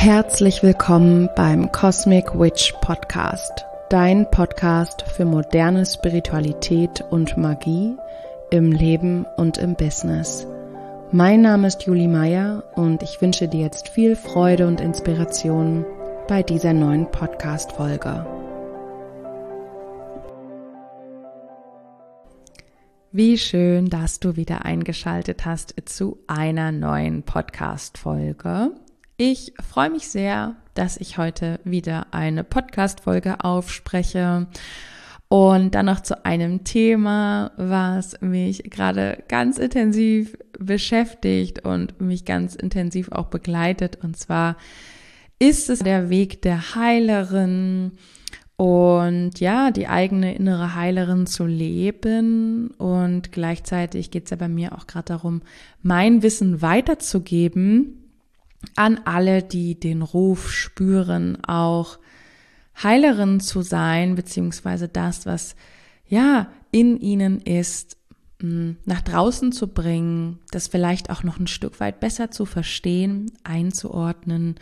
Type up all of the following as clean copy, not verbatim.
Herzlich willkommen beim Cosmic Witch Podcast, dein Podcast für moderne Spiritualität und Magie im Leben und im Business. Mein Name ist Julie Meyer und ich wünsche dir jetzt viel Freude und Inspiration bei dieser neuen Podcast-Folge. Wie schön, dass du wieder eingeschaltet hast zu einer neuen Podcast-Folge. Ich freue mich sehr, dass ich heute wieder eine Podcast-Folge aufspreche und dann noch zu einem Thema, was mich gerade ganz intensiv beschäftigt und mich ganz intensiv auch begleitet. Und zwar ist es der Weg der Heilerin und ja, die eigene innere Heilerin zu leben. Und gleichzeitig geht es ja bei mir auch gerade darum, mein Wissen weiterzugeben an alle, die den Ruf spüren, auch Heilerin zu sein, beziehungsweise das, was ja in ihnen ist, nach draußen zu bringen, das vielleicht auch noch ein Stück weit besser zu verstehen, einzuordnen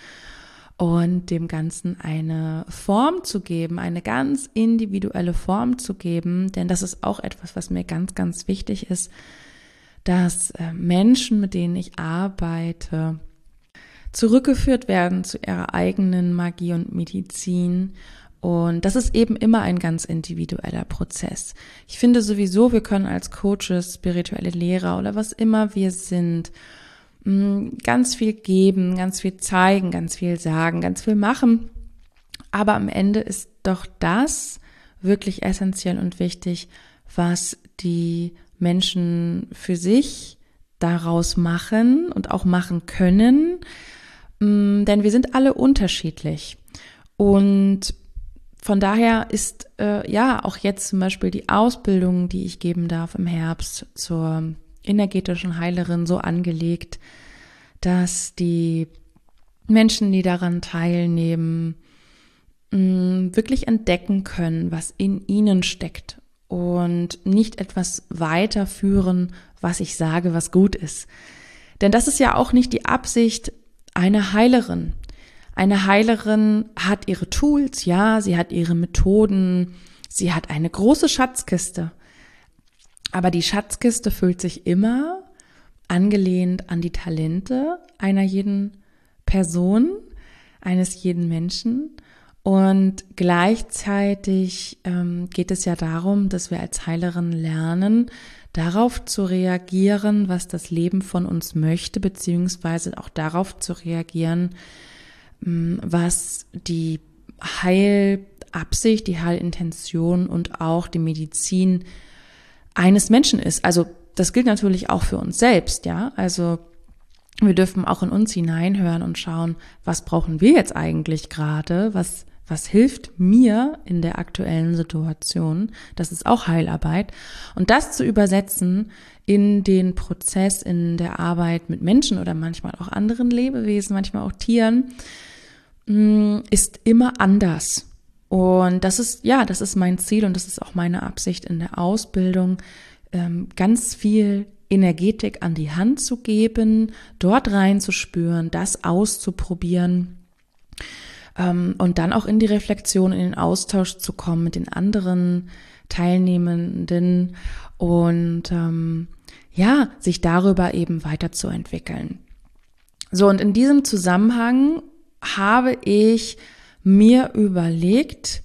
und dem Ganzen eine Form zu geben, eine ganz individuelle Form zu geben, denn das ist auch etwas, was mir ganz, ganz wichtig ist, dass Menschen, mit denen ich arbeite, zurückgeführt werden zu ihrer eigenen Magie und Medizin. Und das ist eben immer ein ganz individueller Prozess. Ich finde sowieso, wir können als Coaches, spirituelle Lehrer oder was immer wir sind, ganz viel geben, ganz viel zeigen, ganz viel sagen, ganz viel machen. Aber am Ende ist doch das wirklich essentiell und wichtig, was die Menschen für sich daraus machen und auch machen können. Denn wir sind alle unterschiedlich und von daher ist auch jetzt zum Beispiel die Ausbildung, die ich geben darf im Herbst zur energetischen Heilerin so angelegt, dass die Menschen, die daran teilnehmen, wirklich entdecken können, was in ihnen steckt und nicht etwas weiterführen, was ich sage, was gut ist. Denn das ist ja auch nicht die Absicht einer Heilerin. Eine Heilerin hat ihre Tools, ja, sie hat ihre Methoden, sie hat eine große Schatzkiste. Aber die Schatzkiste füllt sich immer angelehnt an die Talente einer jeden Person, eines jeden Menschen. Und gleichzeitig geht es ja darum, dass wir als Heilerin lernen, darauf zu reagieren, was das Leben von uns möchte, beziehungsweise auch darauf zu reagieren, was die Heilabsicht, die Heilintention und auch die Medizin eines Menschen ist. Also das gilt natürlich auch für uns selbst, ja. Also wir dürfen auch in uns hineinhören und schauen, was brauchen wir jetzt eigentlich gerade, was hilft mir in der aktuellen Situation? Das ist auch Heilarbeit. Und das zu übersetzen in den Prozess, in der Arbeit mit Menschen oder manchmal auch anderen Lebewesen, manchmal auch Tieren, ist immer anders. Und das ist mein Ziel und das ist auch meine Absicht in der Ausbildung, ganz viel Energetik an die Hand zu geben, dort reinzuspüren, das auszuprobieren, und dann auch in die Reflexion, in den Austausch zu kommen mit den anderen Teilnehmenden und sich darüber eben weiterzuentwickeln. So, und in diesem Zusammenhang habe ich mir überlegt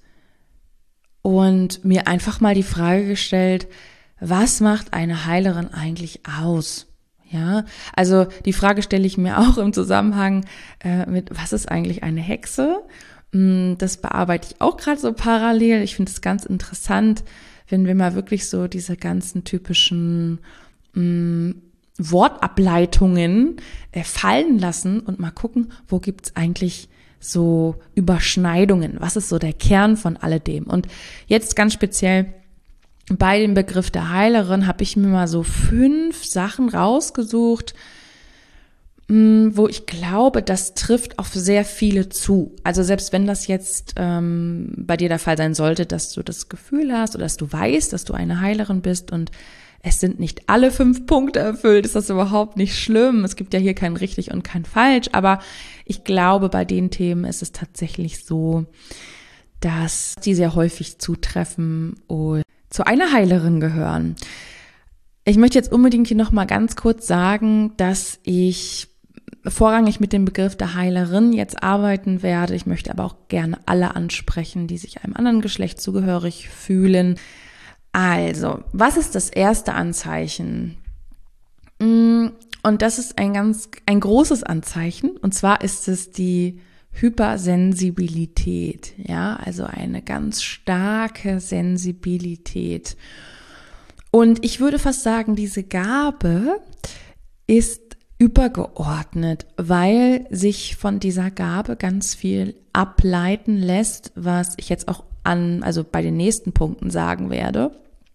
und mir einfach mal die Frage gestellt, was macht eine Heilerin eigentlich aus? Ja, also die Frage stelle ich mir auch im Zusammenhang mit, was ist eigentlich eine Hexe? Das bearbeite ich auch gerade so parallel. Ich finde es ganz interessant, wenn wir mal wirklich so diese ganzen typischen Wortableitungen fallen lassen und mal gucken, wo gibt's eigentlich so Überschneidungen? Was ist so der Kern von alledem? Und jetzt ganz speziell bei dem Begriff der Heilerin habe ich mir mal so 5 Sachen rausgesucht, wo ich glaube, das trifft auf sehr viele zu. Also selbst wenn das jetzt bei dir der Fall sein sollte, dass du das Gefühl hast oder dass du weißt, dass du eine Heilerin bist und Es sind nicht alle 5 Punkte erfüllt, ist das überhaupt nicht schlimm. Es gibt ja hier kein richtig und kein falsch, aber ich glaube, bei den Themen ist es tatsächlich so, dass die sehr häufig zutreffen und zu einer Heilerin gehören. Ich möchte jetzt unbedingt hier nochmal ganz kurz sagen, dass ich vorrangig mit dem Begriff der Heilerin jetzt arbeiten werde. Ich möchte aber auch gerne alle ansprechen, die sich einem anderen Geschlecht zugehörig fühlen. Also, was ist das erste Anzeichen? Und das ist ein großes Anzeichen. Und zwar ist es die Hypersensibilität. Ja, also eine ganz starke Sensibilität. Und ich würde fast sagen, diese Gabe ist übergeordnet, weil sich von dieser Gabe ganz viel ableiten lässt, was ich jetzt auch also bei den nächsten Punkten sagen werde.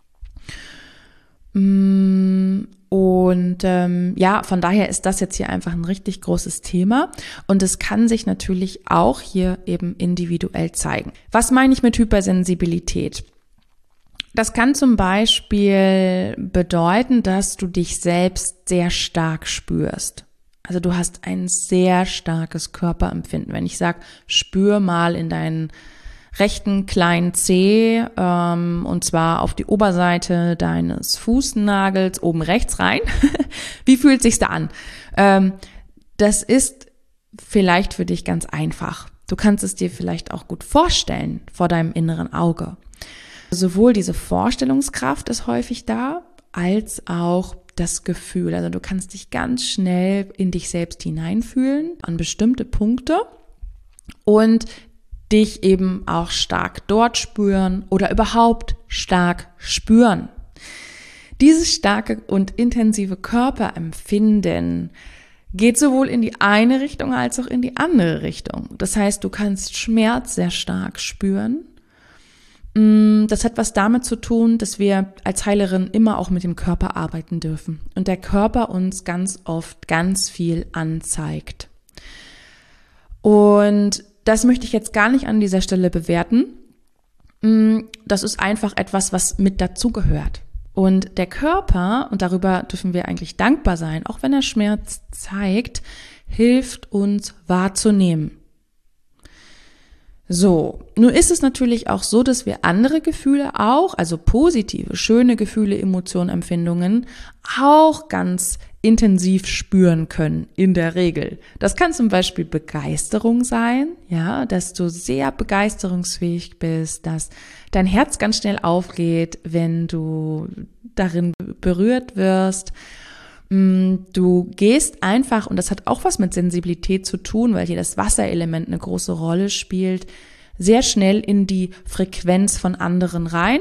Und von daher ist das jetzt hier einfach ein richtig großes Thema und es kann sich natürlich auch hier eben individuell zeigen. Was meine ich mit Hypersensibilität? Das kann zum Beispiel bedeuten, dass du dich selbst sehr stark spürst. Also du hast ein sehr starkes Körperempfinden. Wenn ich sage, spür mal in deinen rechten kleinen Zeh, und zwar auf die Oberseite deines Fußnagels oben rechts rein. Wie fühlt sich's da an? Das ist vielleicht für dich ganz einfach. Du kannst es dir vielleicht auch gut vorstellen vor deinem inneren Auge. Sowohl diese Vorstellungskraft ist häufig da, als auch das Gefühl. Also du kannst dich ganz schnell in dich selbst hineinfühlen, an bestimmte Punkte und dich eben auch stark dort spüren oder überhaupt stark spüren. Dieses starke und intensive Körperempfinden geht sowohl in die eine Richtung als auch in die andere Richtung. Das heißt, du kannst Schmerz sehr stark spüren. Das hat was damit zu tun, dass wir als Heilerin immer auch mit dem Körper arbeiten dürfen und der Körper uns ganz oft ganz viel anzeigt. Und das möchte ich jetzt gar nicht an dieser Stelle bewerten. Das ist einfach etwas, was mit dazugehört. Und der Körper, und darüber dürfen wir eigentlich dankbar sein, auch wenn er Schmerz zeigt, hilft uns wahrzunehmen. So, nun ist es natürlich auch so, dass wir andere Gefühle auch, also positive, schöne Gefühle, Emotionen, Empfindungen, auch ganz intensiv spüren können, in der Regel. Das kann zum Beispiel Begeisterung sein, ja, dass du sehr begeisterungsfähig bist, dass dein Herz ganz schnell aufgeht, wenn du darin berührt wirst. Du gehst einfach, und das hat auch was mit Sensibilität zu tun, weil hier das Wasserelement eine große Rolle spielt, sehr schnell in die Frequenz von anderen rein.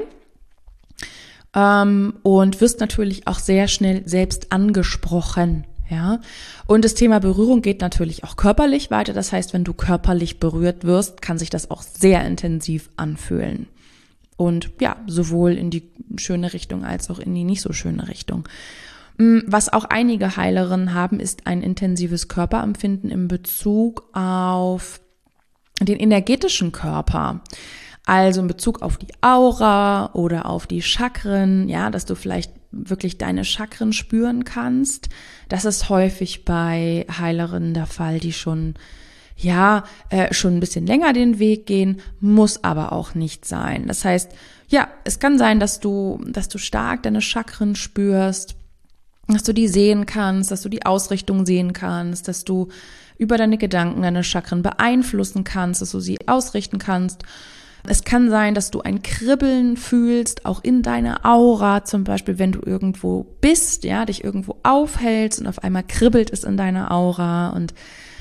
Und wirst natürlich auch sehr schnell selbst angesprochen, ja. Und das Thema Berührung geht natürlich auch körperlich weiter. Das heißt, wenn du körperlich berührt wirst, kann sich das auch sehr intensiv anfühlen. Und ja, sowohl in die schöne Richtung als auch in die nicht so schöne Richtung. Was auch einige Heilerinnen haben, ist ein intensives Körperempfinden in Bezug auf den energetischen Körper. Also in Bezug auf die Aura oder auf die Chakren, ja, dass du vielleicht wirklich deine Chakren spüren kannst. Das ist häufig bei Heilerinnen der Fall, die schon ein bisschen länger den Weg gehen, muss aber auch nicht sein. Das heißt, ja, es kann sein, dass du stark deine Chakren spürst, dass du die sehen kannst, dass du die Ausrichtung sehen kannst, dass du über deine Gedanken deine Chakren beeinflussen kannst, dass du sie ausrichten kannst. Es kann sein, dass du ein Kribbeln fühlst, auch in deiner Aura, zum Beispiel, wenn du irgendwo bist, ja, dich irgendwo aufhältst und auf einmal kribbelt es in deiner Aura und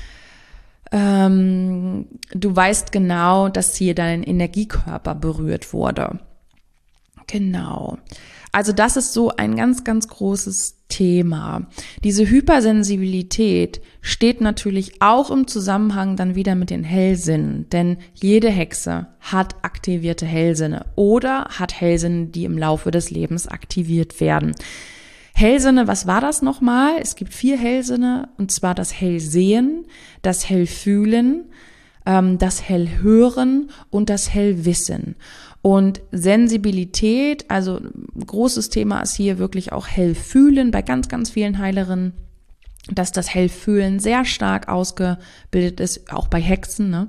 du weißt genau, dass hier dein Energiekörper berührt wurde. Genau. Also das ist so ein ganz, ganz großes Thema. Diese Hypersensibilität steht natürlich auch im Zusammenhang dann wieder mit den Hellsinnen, denn jede Hexe hat aktivierte Hellsinne oder hat Hellsinne, die im Laufe des Lebens aktiviert werden. Hellsinne, was war das nochmal? Es gibt 4 Hellsinne, und zwar das Hellsehen, das Hellfühlen, das Hellhören und das Hellwissen. Und Sensibilität, also ein großes Thema ist hier wirklich auch Hellfühlen bei ganz, ganz vielen Heilerinnen, dass das Hellfühlen sehr stark ausgebildet ist, auch bei Hexen, ne?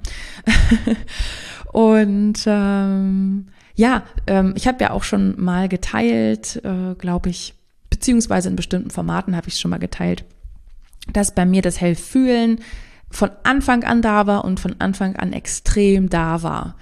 Und ich habe ja auch schon mal geteilt, glaube ich, beziehungsweise in bestimmten Formaten habe ich es schon mal geteilt, dass bei mir das Hellfühlen von Anfang an da war und von Anfang an extrem da war.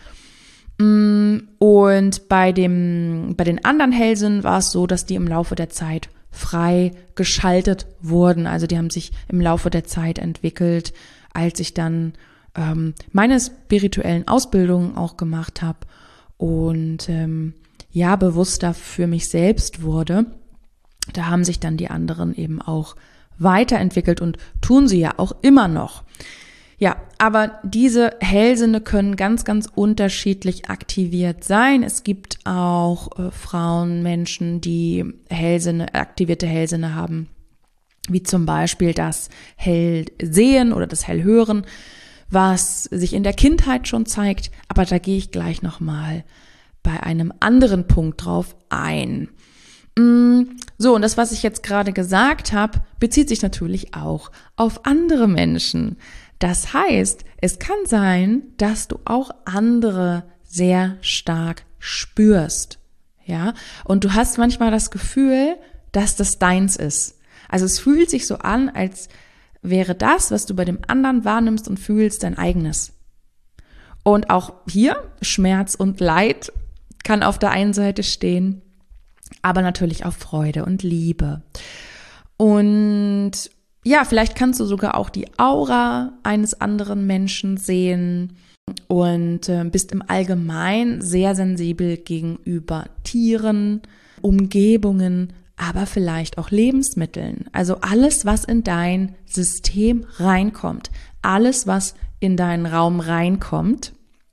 Und bei den anderen Hellsinnen war es so, dass die im Laufe der Zeit frei geschaltet wurden. Also die haben sich im Laufe der Zeit entwickelt, als ich dann meine spirituellen Ausbildungen auch gemacht habe und bewusster für mich selbst wurde. Da haben sich dann die anderen eben auch weiterentwickelt und tun sie ja auch immer noch. Ja, aber diese Hellsinne können ganz, ganz unterschiedlich aktiviert sein. Es gibt auch Frauen, Menschen, die aktivierte Hellsinne haben, wie zum Beispiel das Hellsehen oder das Hellhören, was sich in der Kindheit schon zeigt. Aber da gehe ich gleich nochmal bei einem anderen Punkt drauf ein. So, und das, was ich jetzt gerade gesagt habe, bezieht sich natürlich auch auf andere Menschen. Das heißt, es kann sein, dass du auch andere sehr stark spürst, ja? Und du hast manchmal das Gefühl, dass das deins ist. Also es fühlt sich so an, als wäre das, was du bei dem anderen wahrnimmst und fühlst, dein eigenes. Und auch hier Schmerz und Leid kann auf der einen Seite stehen, aber natürlich auch Freude und Liebe. Und ja, vielleicht kannst du sogar auch die Aura eines anderen Menschen sehen und bist im Allgemeinen sehr sensibel gegenüber Tieren, Umgebungen, aber vielleicht auch Lebensmitteln. Also alles, was in dein System reinkommt, alles, was in deinen Raum reinkommt,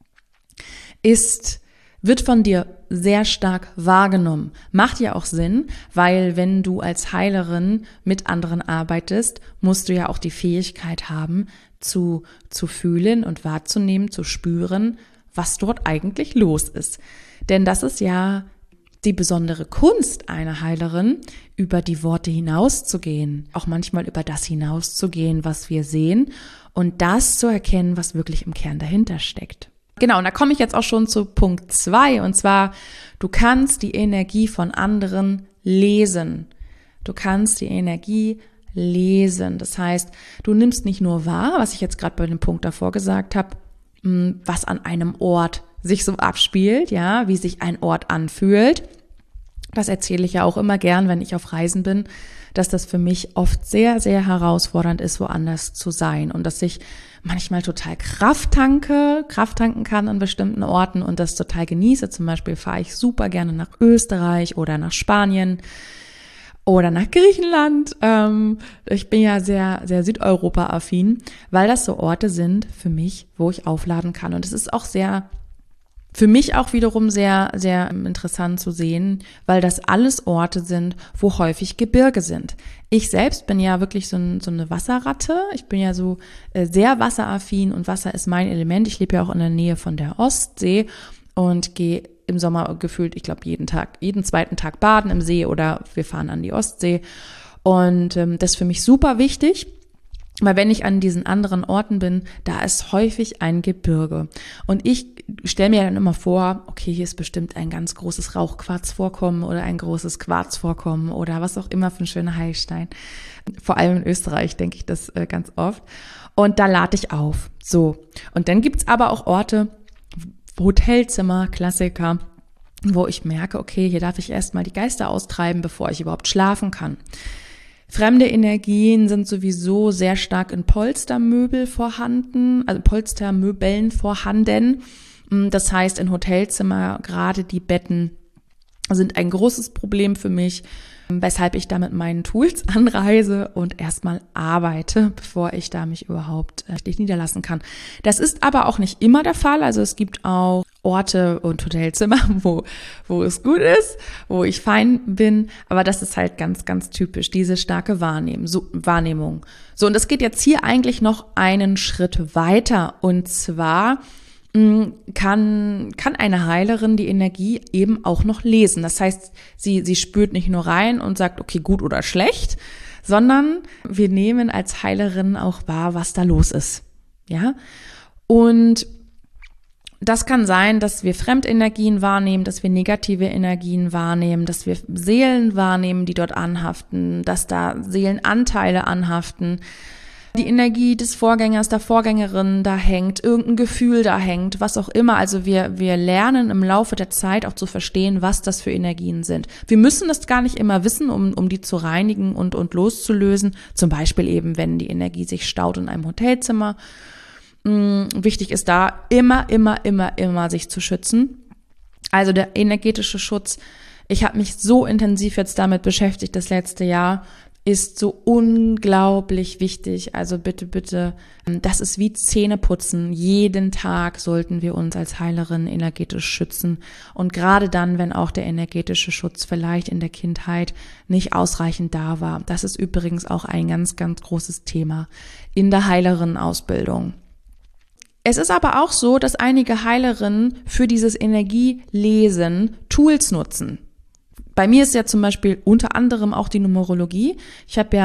wird von dir sehr stark wahrgenommen. Macht ja auch Sinn, weil wenn du als Heilerin mit anderen arbeitest, musst du ja auch die Fähigkeit haben, zu fühlen und wahrzunehmen, zu spüren, was dort eigentlich los ist. Denn das ist ja die besondere Kunst einer Heilerin, über die Worte hinauszugehen, auch manchmal über das hinauszugehen, was wir sehen und das zu erkennen, was wirklich im Kern dahinter steckt. Genau, und da komme ich jetzt auch schon zu Punkt 2, und zwar, du kannst die Energie von anderen lesen. Du kannst die Energie lesen. Das heißt, du nimmst nicht nur wahr, was ich jetzt gerade bei dem Punkt davor gesagt habe, was an einem Ort sich so abspielt, ja, wie sich ein Ort anfühlt. Das erzähle ich ja auch immer gern, wenn ich auf Reisen bin, dass das für mich oft sehr, sehr herausfordernd ist, woanders zu sein und dass ich manchmal total Kraft tanken kann an bestimmten Orten und das total genieße. Zum Beispiel fahre ich super gerne nach Österreich oder nach Spanien oder nach Griechenland. Ich bin ja sehr, sehr Südeuropa-affin, weil das so Orte sind für mich, wo ich aufladen kann. Und es ist auch für mich auch wiederum sehr, sehr interessant zu sehen, weil das alles Orte sind, wo häufig Gebirge sind. Ich selbst bin ja wirklich so eine Wasserratte. Ich bin ja so sehr wasseraffin und Wasser ist mein Element. Ich lebe ja auch in der Nähe von der Ostsee und gehe im Sommer gefühlt, ich glaube, jeden zweiten Tag baden im See oder wir fahren an die Ostsee. Und das ist für mich super wichtig. Weil wenn ich an diesen anderen Orten bin, da ist häufig ein Gebirge. Und ich stelle mir dann immer vor, okay, hier ist bestimmt ein ganz großes Rauchquarzvorkommen oder ein großes Quarzvorkommen oder was auch immer für ein schöner Heilstein. Vor allem in Österreich denke ich das ganz oft. Und da lade ich auf. So. Und dann gibt's aber auch Orte, Hotelzimmer, Klassiker, wo ich merke, okay, hier darf ich erstmal die Geister austreiben, bevor ich überhaupt schlafen kann. Fremde Energien sind sowieso sehr stark in Polstermöbeln vorhanden. Das heißt, in Hotelzimmer, gerade die Betten sind ein großes Problem für mich, weshalb ich da mit meinen Tools anreise und erstmal arbeite, bevor ich da mich überhaupt niederlassen kann. Das ist aber auch nicht immer der Fall. Also es gibt auch Orte und Hotelzimmer, wo es gut ist, wo ich fein bin. Aber das ist halt ganz, ganz typisch, diese starke Wahrnehmung. So, und das geht jetzt hier eigentlich noch einen Schritt weiter. Und zwar kann eine Heilerin die Energie eben auch noch lesen. Das heißt, sie spürt nicht nur rein und sagt, okay, gut oder schlecht, sondern wir nehmen als Heilerin auch wahr, was da los ist. Ja? Und das kann sein, dass wir Fremdenergien wahrnehmen, dass wir negative Energien wahrnehmen, dass wir Seelen wahrnehmen, die dort anhaften, dass da Seelenanteile anhaften, die Energie des Vorgängers, der Vorgängerin da hängt, irgendein Gefühl da hängt, was auch immer. Also wir lernen im Laufe der Zeit auch zu verstehen, was das für Energien sind. Wir müssen das gar nicht immer wissen, um die zu reinigen und loszulösen. Zum Beispiel eben, wenn die Energie sich staut in einem Hotelzimmer. Wichtig ist da immer sich zu schützen. Also der energetische Schutz, ich habe mich so intensiv jetzt damit beschäftigt das letzte Jahr, ist so unglaublich wichtig. Also bitte, das ist wie Zähneputzen. Jeden Tag sollten wir uns als Heilerin energetisch schützen. Und gerade dann, wenn auch der energetische Schutz vielleicht in der Kindheit nicht ausreichend da war. Das ist übrigens auch ein ganz, ganz großes Thema in der Heilerinnenausbildung. Es ist aber auch so, dass einige Heilerinnen für dieses Energielesen Tools nutzen. Bei mir ist ja zum Beispiel unter anderem auch die Numerologie. Ich habe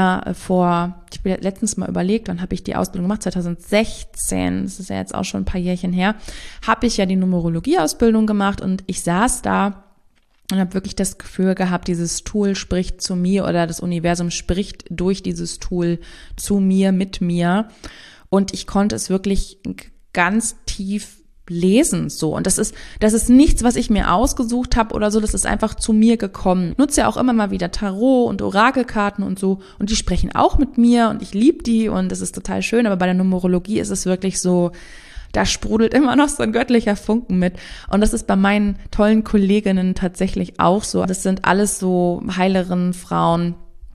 letztens mal überlegt, wann habe ich die Ausbildung gemacht? 2016, das ist ja jetzt auch schon ein paar Jährchen her, habe ich ja die Numerologie-Ausbildung gemacht und ich saß da und habe wirklich das Gefühl gehabt, dieses Tool spricht zu mir oder das Universum spricht durch dieses Tool zu mir, mit mir. Und ich konnte es wirklich ganz tief lesen, so. Und das ist nichts, was ich mir ausgesucht habe oder so, das ist einfach zu mir gekommen. Ich nutze ja auch immer mal wieder Tarot und Orakelkarten und so und die sprechen auch mit mir und ich liebe die und das ist total schön, aber bei der Numerologie ist es wirklich so, da sprudelt immer noch so ein göttlicher Funken mit und das ist bei meinen tollen Kolleginnen tatsächlich auch so. Das sind alles so Heilerinnen, Frauen,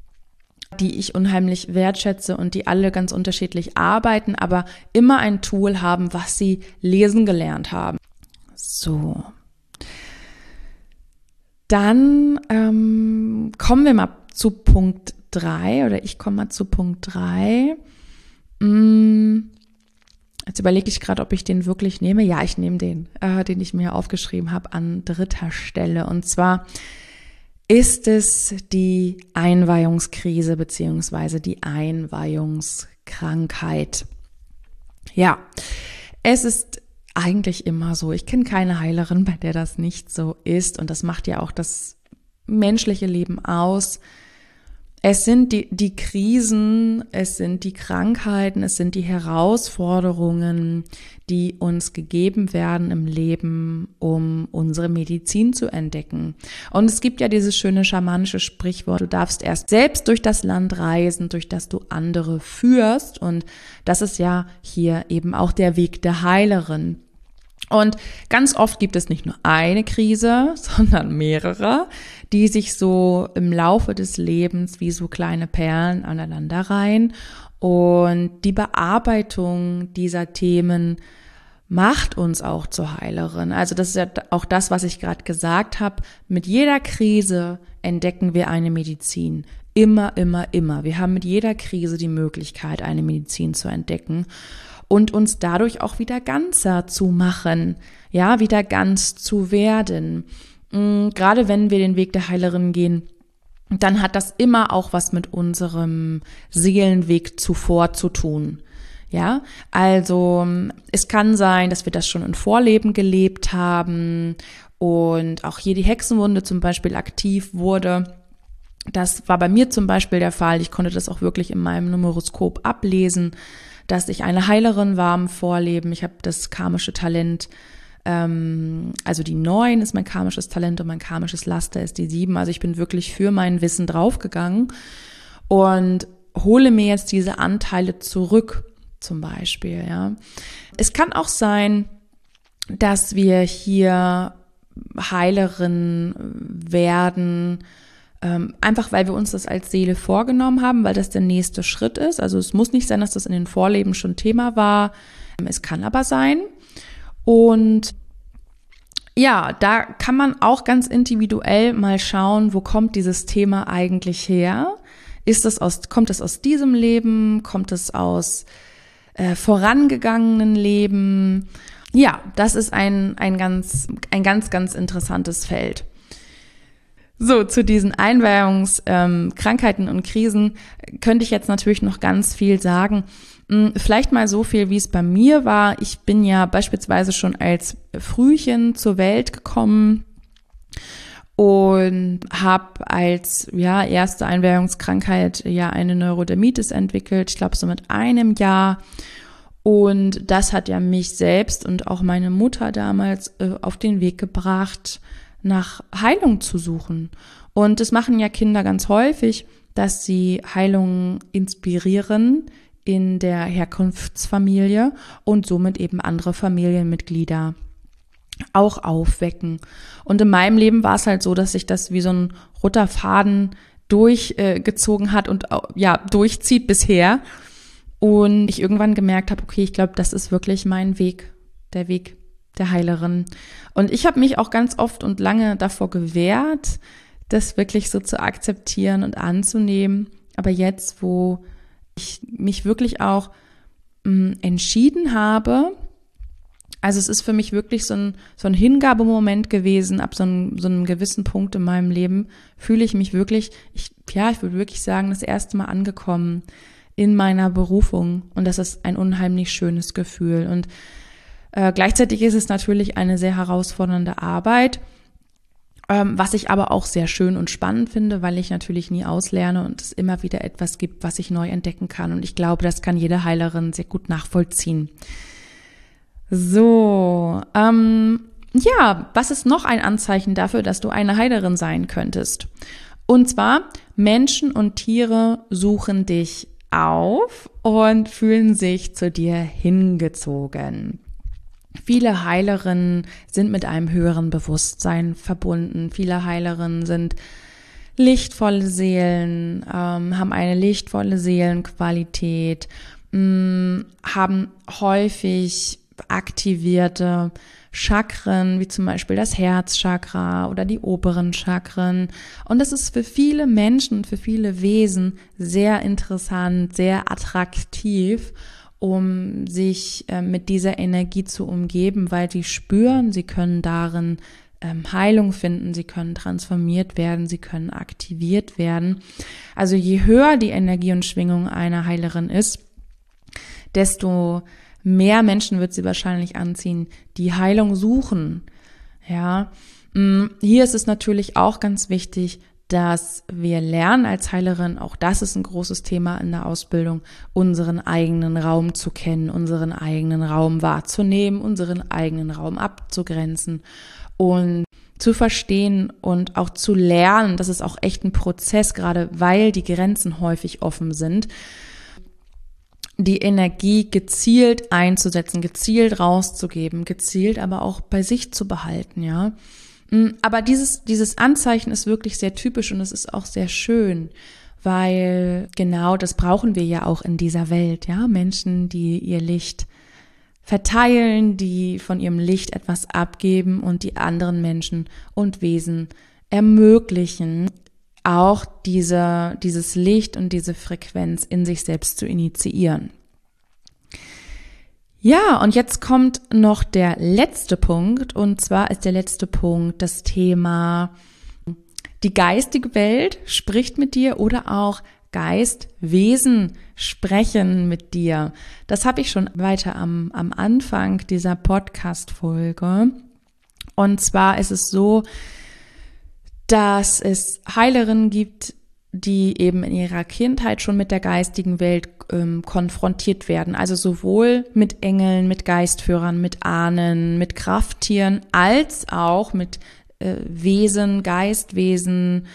die ich unheimlich wertschätze und die alle ganz unterschiedlich arbeiten, aber immer ein Tool haben, was sie lesen gelernt haben. So. Dann kommen wir mal zu Punkt 3 oder ich komme mal zu Punkt 3. Jetzt überlege ich gerade, ob ich den wirklich nehme. Ja, ich nehme den ich mir aufgeschrieben habe, an 3. Stelle. Und zwar ist es die Einweihungskrise beziehungsweise die Einweihungskrankheit. Ja, es ist eigentlich immer so. Ich kenne keine Heilerin, bei der das nicht so ist. Und das macht ja auch das menschliche Leben aus. Es sind die Krisen, es sind die Krankheiten, es sind die Herausforderungen, die uns gegeben werden im Leben, um unsere Medizin zu entdecken. Und es gibt ja dieses schöne schamanische Sprichwort, du darfst erst selbst durch das Land reisen, durch das du andere führst. Und das ist ja hier eben auch der Weg der Heilerin. Und ganz oft gibt es nicht nur eine Krise, sondern mehrere, die sich so im Laufe des Lebens wie so kleine Perlen aneinanderreihen. Und die Bearbeitung dieser Themen macht uns auch zur Heilerin. Also das ist ja auch das, was ich gerade gesagt habe. Mit jeder Krise entdecken wir eine Medizin. Immer. Wir haben mit jeder Krise die Möglichkeit, eine Medizin zu entdecken. Und uns dadurch auch wieder ganzer zu machen, ja, wieder ganz zu werden. Gerade wenn wir den Weg der Heilerin gehen, dann hat das immer auch was mit unserem Seelenweg zuvor zu tun. Ja, also es kann sein, dass wir das schon in Vorleben gelebt haben und auch hier die Hexenwunde zum Beispiel aktiv wurde. Das war bei mir zum Beispiel der Fall. Ich konnte das auch wirklich in meinem Numeroskop ablesen, dass ich eine Heilerin war im Vorleben. Ich habe das karmische Talent, also die 9 ist mein karmisches Talent und mein karmisches Laster ist die 7. Also ich bin wirklich für mein Wissen draufgegangen und hole mir jetzt diese Anteile zurück, zum Beispiel. Ja. Es kann auch sein, dass wir hier Heilerin werden, einfach weil wir uns das als Seele vorgenommen haben, weil das der nächste Schritt ist. Also es muss nicht sein, dass das in den Vorleben schon Thema war. Es kann aber sein. Und ja, da kann man auch ganz individuell mal schauen, wo kommt dieses Thema eigentlich her? Kommt es aus diesem Leben? Kommt es aus vorangegangenen Leben? Ja, das ist ein ganz, ganz interessantes Feld. So, zu diesen Einweihungskrankheiten und Krisen könnte ich jetzt natürlich noch ganz viel sagen. Vielleicht mal so viel, wie es bei mir war. Ich bin ja beispielsweise schon als Frühchen zur Welt gekommen und habe als erste Einweihungskrankheit eine Neurodermitis entwickelt. Ich glaube so mit einem Jahr. Und das hat ja mich selbst und auch meine Mutter damals auf den Weg gebracht, nach Heilung zu suchen. Und das machen ja Kinder ganz häufig, dass sie Heilung inspirieren in der Herkunftsfamilie und somit eben andere Familienmitglieder auch aufwecken. Und in meinem Leben war es halt so, dass sich das wie so ein roter Faden durchgezogen hat und durchzieht bisher. Und ich irgendwann gemerkt habe, okay, ich glaube, das ist wirklich mein Weg, der Weg der Heilerin. Und ich habe mich auch ganz oft und lange davor gewehrt, das wirklich so zu akzeptieren und anzunehmen. Aber jetzt, wo ich mich wirklich auch entschieden habe, also es ist für mich wirklich so ein Hingabemoment gewesen, ab so einem gewissen Punkt in meinem Leben fühle ich mich wirklich, ich würde wirklich sagen, das erste Mal angekommen in meiner Berufung. Und das ist ein unheimlich schönes Gefühl. Und gleichzeitig ist es natürlich eine sehr herausfordernde Arbeit, was ich aber auch sehr schön und spannend finde, weil ich natürlich nie auslerne und es immer wieder etwas gibt, was ich neu entdecken kann. Und ich glaube, das kann jede Heilerin sehr gut nachvollziehen. So, was ist noch ein Anzeichen dafür, dass du eine Heilerin sein könntest? Und zwar, Menschen und Tiere suchen dich auf und fühlen sich zu dir hingezogen. Viele Heilerinnen sind mit einem höheren Bewusstsein verbunden. Viele Heilerinnen sind lichtvolle Seelen, haben eine lichtvolle Seelenqualität, haben häufig aktivierte Chakren, wie zum Beispiel das Herzchakra oder die oberen Chakren. Und das ist für viele Menschen, für viele Wesen sehr interessant, sehr attraktiv, um sich mit dieser Energie zu umgeben, weil sie spüren, sie können darin Heilung finden, sie können transformiert werden, sie können aktiviert werden. Also je höher die Energie und Schwingung einer Heilerin ist, desto mehr Menschen wird sie wahrscheinlich anziehen, die Heilung suchen. Ja, hier ist es natürlich auch ganz wichtig, dass wir lernen als Heilerin, auch das ist ein großes Thema in der Ausbildung, unseren eigenen Raum zu kennen, unseren eigenen Raum wahrzunehmen, unseren eigenen Raum abzugrenzen und zu verstehen und auch zu lernen. Das ist auch echt ein Prozess, gerade weil die Grenzen häufig offen sind, die Energie gezielt einzusetzen, gezielt rauszugeben, gezielt aber auch bei sich zu behalten, ja. Aber dieses Anzeichen ist wirklich sehr typisch und es ist auch sehr schön, weil genau das brauchen wir ja auch in dieser Welt, ja. Menschen, die ihr Licht verteilen, die von ihrem Licht etwas abgeben und die anderen Menschen und Wesen ermöglichen, auch dieses Licht und diese Frequenz in sich selbst zu initiieren. Ja, und jetzt kommt noch der letzte Punkt, und zwar ist der letzte Punkt das Thema, die geistige Welt spricht mit dir oder auch Geistwesen sprechen mit dir. Das habe ich schon weiter am Anfang dieser Podcast-Folge. Und zwar ist es so, dass es Heilerinnen gibt, die eben in ihrer Kindheit schon mit der geistigen Welt konfrontiert werden. Also sowohl mit Engeln, mit Geistführern, mit Ahnen, mit Krafttieren, als auch mit Wesen, Geistwesen,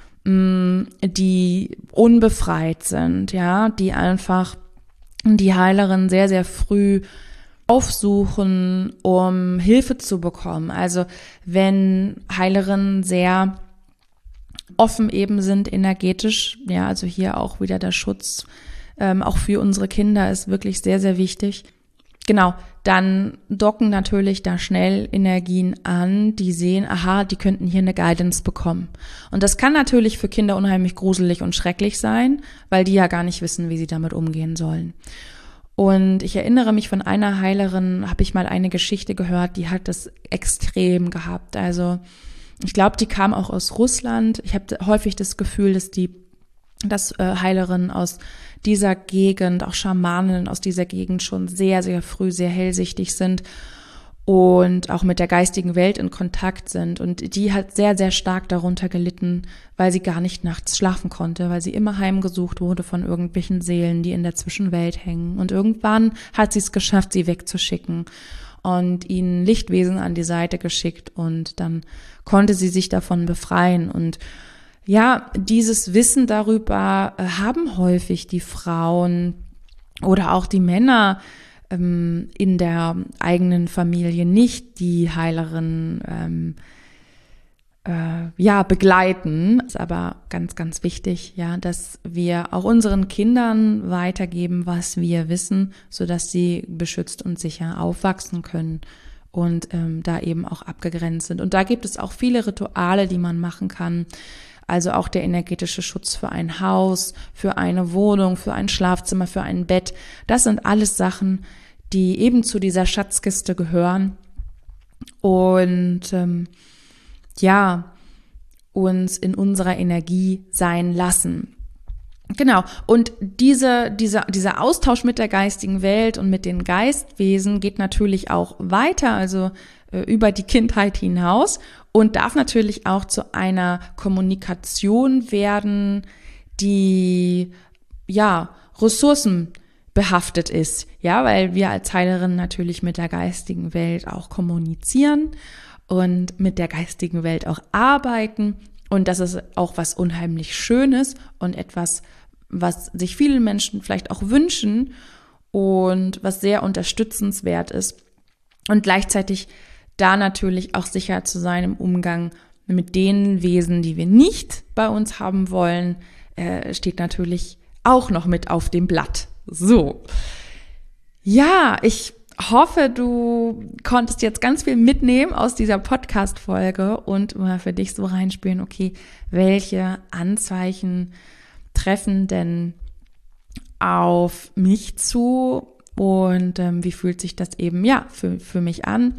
die unbefreit sind, ja, die einfach die Heilerin sehr, sehr früh aufsuchen, um Hilfe zu bekommen. Also wenn Heilerinnen sehr offen eben sind, energetisch, ja, also hier auch wieder der Schutz, auch für unsere Kinder ist wirklich sehr, sehr wichtig. Genau, dann docken natürlich da schnell Energien an, die sehen, aha, die könnten hier eine Guidance bekommen. Und das kann natürlich für Kinder unheimlich gruselig und schrecklich sein, weil die ja gar nicht wissen, wie sie damit umgehen sollen. Und ich erinnere mich, von einer Heilerin habe ich mal eine Geschichte gehört, die hat das extrem gehabt. Also ich glaube, die kam auch aus Russland. Ich habe häufig das Gefühl, dass Heilerinnen aus dieser Gegend, auch Schamaninnen aus dieser Gegend schon sehr, sehr früh sehr hellsichtig sind und auch mit der geistigen Welt in Kontakt sind. Und die hat sehr, sehr stark darunter gelitten, weil sie gar nicht nachts schlafen konnte, weil sie immer heimgesucht wurde von irgendwelchen Seelen, die in der Zwischenwelt hängen. Und irgendwann hat sie es geschafft, sie wegzuschicken und ihnen Lichtwesen an die Seite geschickt. Und dann konnte sie sich davon befreien. Und ja, dieses Wissen darüber haben häufig die Frauen oder auch die Männer in der eigenen Familie nicht, die Heilerin begleiten. Ist aber ganz, ganz wichtig, ja, dass wir auch unseren Kindern weitergeben, was wir wissen, sodass sie beschützt und sicher aufwachsen können und da eben auch abgegrenzt sind. Und da gibt es auch viele Rituale, die man machen kann. Also auch der energetische Schutz für ein Haus, für eine Wohnung, für ein Schlafzimmer, für ein Bett. Das sind alles Sachen, die eben zu dieser Schatzkiste gehören und uns in unserer Energie sein lassen. Genau. Und dieser Austausch mit der geistigen Welt und mit den Geistwesen geht natürlich auch weiter, also über die Kindheit hinaus und darf natürlich auch zu einer Kommunikation werden, die ressourcenbehaftet ist, ja, weil wir als Heilerin natürlich mit der geistigen Welt auch kommunizieren und mit der geistigen Welt auch arbeiten. Und das ist auch was unheimlich Schönes und etwas, was sich viele Menschen vielleicht auch wünschen und was sehr unterstützenswert ist. Und gleichzeitig da natürlich auch sicher zu sein im Umgang mit den Wesen, die wir nicht bei uns haben wollen, steht natürlich auch noch mit auf dem Blatt. So. Ja, ich hoffe, du konntest jetzt ganz viel mitnehmen aus dieser Podcast-Folge und mal für dich so reinspüren, okay, welche Anzeichen treffen denn auf mich zu und wie fühlt sich das eben für mich an?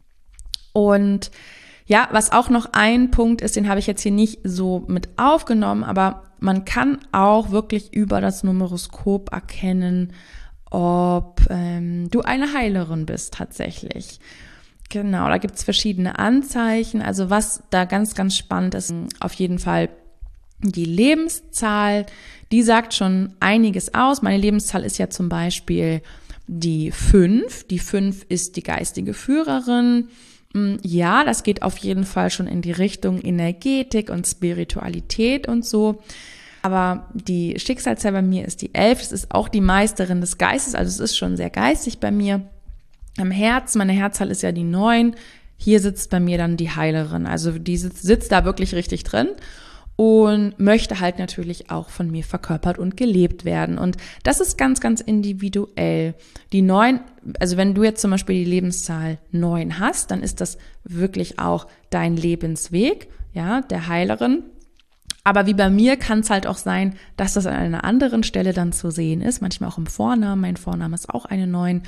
Und ja, was auch noch ein Punkt ist, den habe ich jetzt hier nicht so mit aufgenommen, aber man kann auch wirklich über das Numeroskop erkennen, ob du eine Heilerin bist tatsächlich. Genau, da gibt es verschiedene Anzeichen. Also was da ganz, ganz spannend ist, auf jeden Fall die Lebenszahl, die sagt schon einiges aus. Meine Lebenszahl ist ja zum Beispiel die 5. Die 5 ist die geistige Führerin. Ja, das geht auf jeden Fall schon in die Richtung Energetik und Spiritualität und so. Aber die Schicksalszahl bei mir ist die 11. Das ist auch die Meisterin des Geistes, also es ist schon sehr geistig bei mir. Am Herz, meine Herzzahl ist ja die 9. Hier sitzt bei mir dann die Heilerin. Also die sitzt da wirklich richtig drin und möchte halt natürlich auch von mir verkörpert und gelebt werden. Und das ist ganz, ganz individuell. Die 9, also wenn du jetzt zum Beispiel die Lebenszahl 9 hast, dann ist das wirklich auch dein Lebensweg, ja, der Heilerin. Aber wie bei mir kann es halt auch sein, dass das an einer anderen Stelle dann zu sehen ist, manchmal auch im Vornamen. Mein Vorname ist auch eine 9.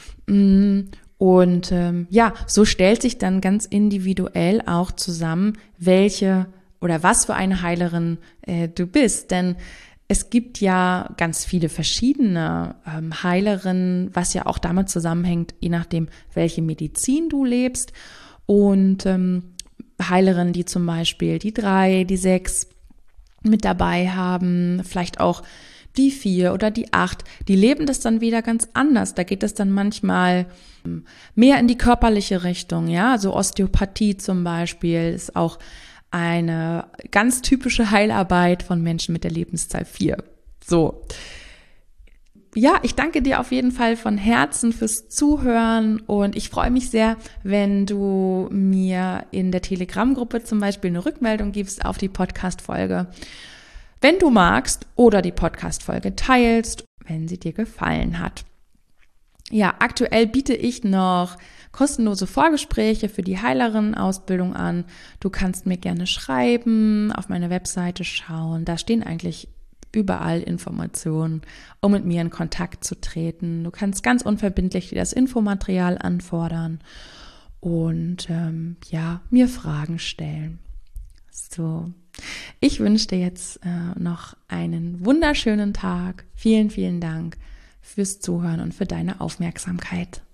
Und so stellt sich dann ganz individuell auch zusammen, welche oder was für eine Heilerin du bist. Denn es gibt ja ganz viele verschiedene Heilerinnen, was ja auch damit zusammenhängt, je nachdem, welche Medizin du lebst. Und Heilerinnen, die zum Beispiel die 3, die 6 mit dabei haben, vielleicht auch die 4 oder die 8, die leben das dann wieder ganz anders. Da geht es dann manchmal mehr in die körperliche Richtung, ja, also Osteopathie zum Beispiel ist auch eine ganz typische Heilarbeit von Menschen mit der Lebenszahl 4. So. Ja, ich danke dir auf jeden Fall von Herzen fürs Zuhören und ich freue mich sehr, wenn du mir in der Telegram-Gruppe zum Beispiel eine Rückmeldung gibst auf die Podcast-Folge, wenn du magst, oder die Podcast-Folge teilst, wenn sie dir gefallen hat. Ja, aktuell biete ich noch kostenlose Vorgespräche für die Heilerinnen-Ausbildung an. Du kannst mir gerne schreiben, auf meine Webseite schauen. Da stehen eigentlich überall Informationen, um mit mir in Kontakt zu treten. Du kannst ganz unverbindlich dir das Infomaterial anfordern und mir Fragen stellen. So, ich wünsche dir jetzt noch einen wunderschönen Tag. Vielen, vielen Dank fürs Zuhören und für deine Aufmerksamkeit.